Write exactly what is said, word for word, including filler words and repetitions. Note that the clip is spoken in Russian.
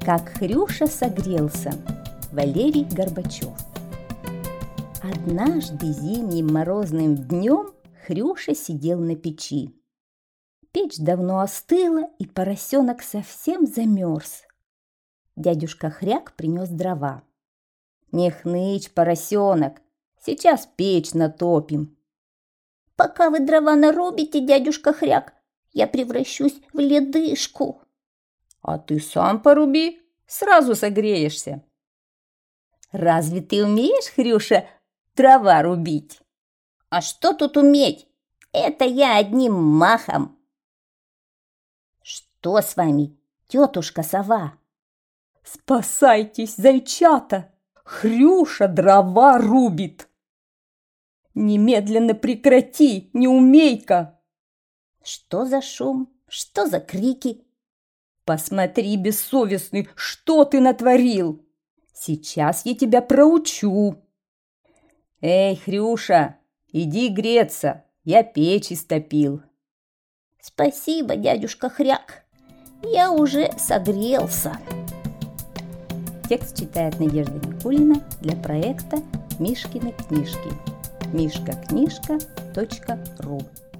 Как Хрюша согрелся. Валерий Горбачев. Однажды зимним морозным днем Хрюша сидел на печи. Печь давно остыла, и поросенок совсем замерз. Дядюшка Хряк принес дрова. «Не хнычь, поросенок, сейчас печь натопим». «Пока вы дрова нарубите, дядюшка Хряк, я превращусь в ледышку». «А ты сам поруби, сразу согреешься». «Разве ты умеешь, Хрюша, дрова рубить?» «А что тут уметь? Это я одним махом». «Что с вами, тетушка сова?» «Спасайтесь, зайчата! Хрюша дрова рубит!» «Немедленно прекрати, неумейка!» «Что за шум? Что за крики?» «Посмотри, бессовестный, что ты натворил! Сейчас я тебя проучу!» «Эй, Хрюша, иди греться, я печь истопил». «Спасибо, дядюшка Хряк, я уже согрелся». Текст читает Надежда Никулина для проекта «Мишкины книжки» мишка книжка точка ру.